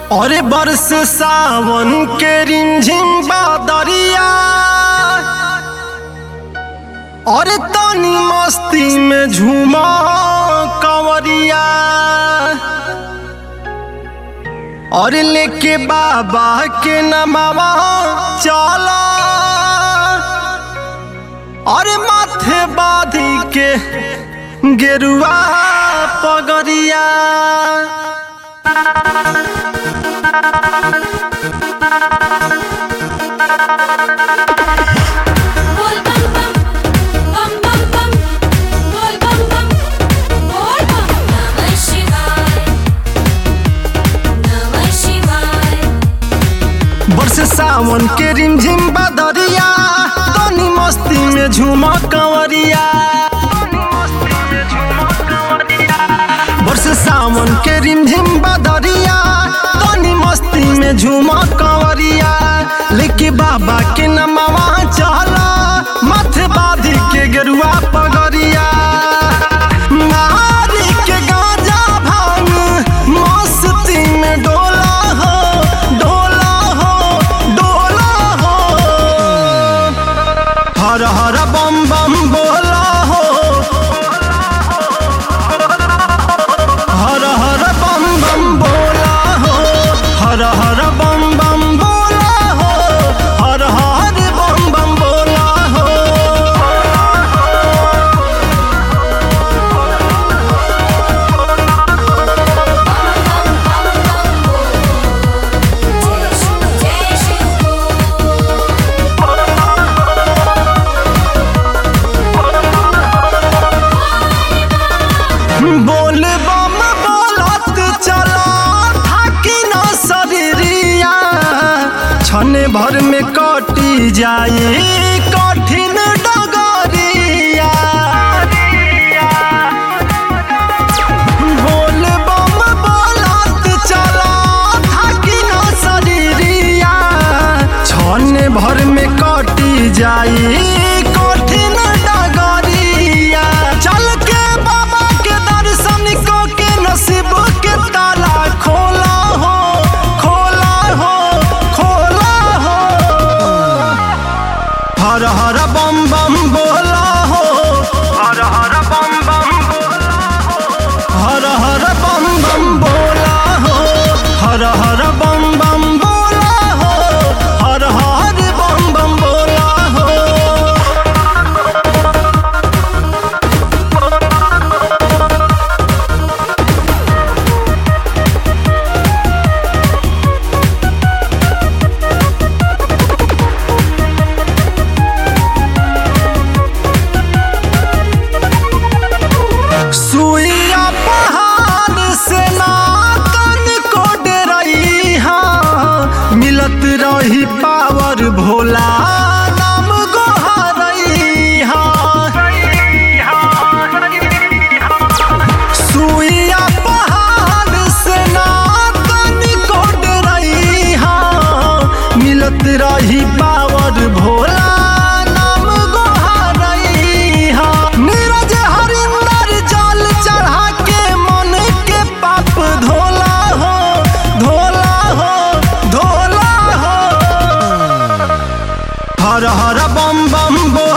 और बरस सावन के रिमझिम बादरिया और तनी मस्ती में झूमा कंवरिया और लेके बाबा के नमवा चला और माथे बांधी के गेरुआ पगरिया। बरसे सावन के रिमझिम बदरिया तनी मस्ती में झूमा कंवरिया। बरसे सावन के रिमझिम बदरिया तनी मस्ती में झूमा कंवरिया लेके बाबा के नमवा चला माथे बांधी के गेरुआ पगरिया। मारी के गांजा भांग मस्ती में डोला हो डोला हो डोला हो हर हर बम बम बोला हो हर हर बम बम बोला हो हर हर बम बम बोला हो हर हर बम बम बोला हो। बोल बम बोलत चला थाकी न शरीरिया छने भर में कटी जाए कठिन डगरिया। बोल बम बोलत चला थाकी न शरीरिया छने भर में कटी जाए कठिन डगरिया। चल के बाबा के दर्शन को के नसीब के ताला खोला हो खोला हो खोला हो हर हर बम बम बोला हो हर हर बम बम बोला हो हर हर बम बम बोला हो हर हर बम बम बोला हो हर हर बम बम बोला हो। सुइया पहाड़ से ना तन को डरई हाँ मिलत रही पावर भोला नाम गोहरई हाँ। सुइया पहाड़ से ना तन को डरई हाँ मिलत रही पावर भोला नाम गोहरई हाँ। नीरज हरिंदर जल चढ़ा के मन के पाप धोला हो धोला हो धोला हो हर हर बम बम बोला